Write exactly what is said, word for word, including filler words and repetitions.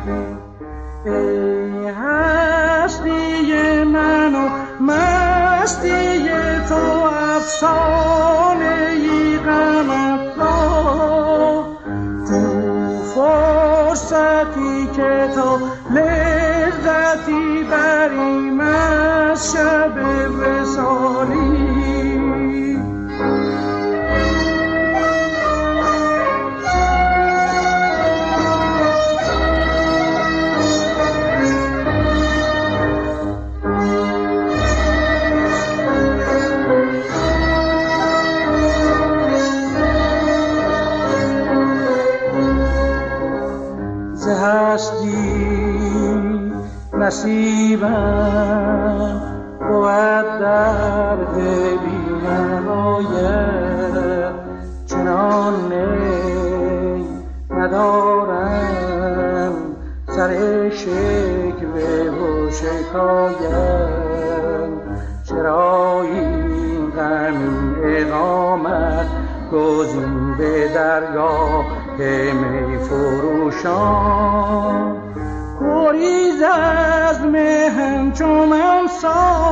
ای هستی من و مستی تو، افسانه ای غم افزا، تو فرصتی که تو لذتی بریم از شب وصالی. هستی نصیبم بود در بی نهایت، چنان نی ندارم سر شکوه و شکایت. چرا این غم اقامت گزین به درگاه می فروشان، گریز از مهم چو من سا